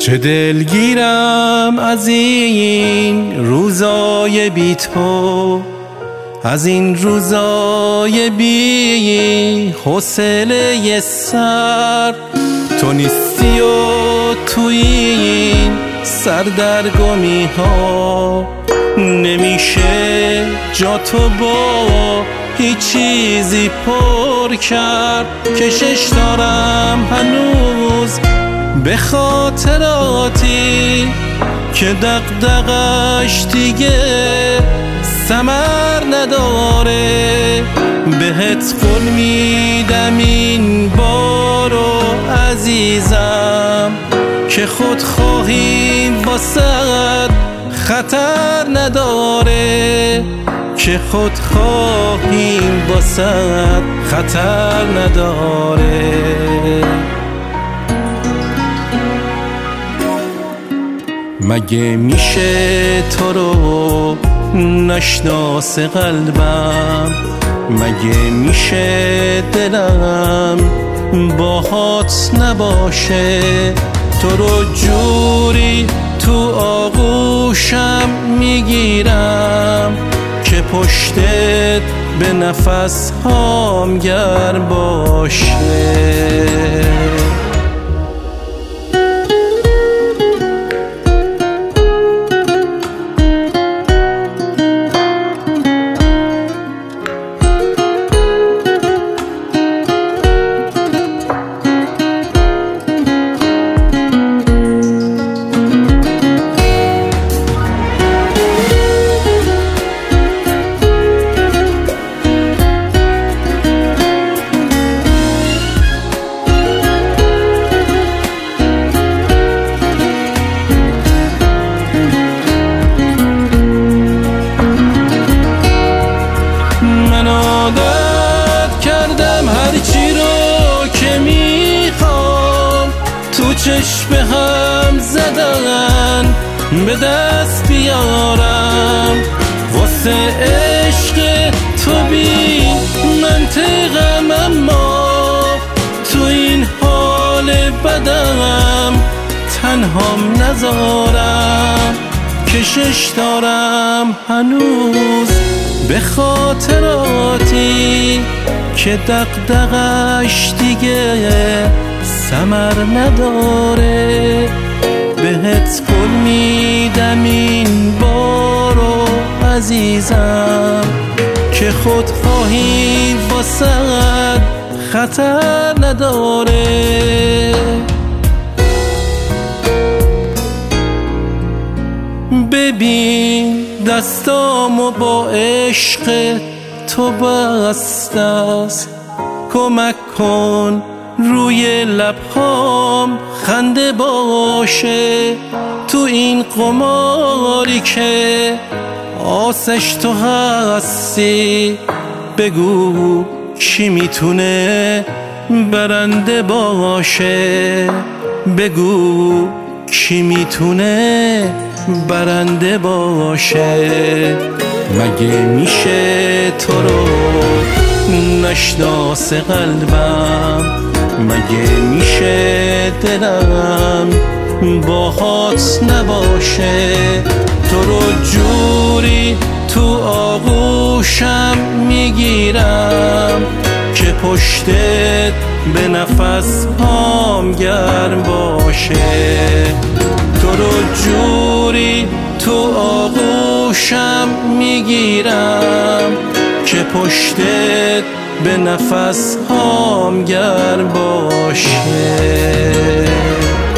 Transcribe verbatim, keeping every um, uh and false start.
چه دلگیرم از این روزای بی تو، از این روزای بی حوصله سر. تو نیستی و تو این سردرگمی ها نمیشه جا تو با هیچ چیزی پر کرد. کشش دارم هنوز به خاطراتی که دغدغش دیگه ثمر نداره. بهت قول میدم این بارو عزیزم که خودخواهی واسد خطر نداره، که خودخواهی واسد خطر نداره. مگه میشه تو رو نشناسه قلبم؟ مگه میشه دلم باهات نباشه؟ تو رو جوری تو آغوشم میگیرم که پشتت به نفس هام گرم باشه. چشم هم زدن به دست بیارم واسه عشق تو بی منطقم، اما تو این حال بدم تنهام نذارم. کشش دارم هنوز به خاطراتی که دغدغش دیگه ثمر نداره. بهت قول میدم این بارو عزیزم که خودخواهی واسد خطر نداره. ببین دستامو با عشق تو بسته است، کمک کن روی لبهام خنده باشه. تو این قماری که آسش تو هستی، بگو کی میتونه برنده باشه؟ بگو کی میتونه برنده باشه؟ مگه میشه تو رو نشناسه قلبم؟ مگه میشه دلم باهات نباشه؟ تو رو جوری تو آغوشم میگیرم که پشتت به نفس هام گرم باشه. تو رو جوری تو آغوشم میگیرم که پشتت به نفس هام گرم باشه.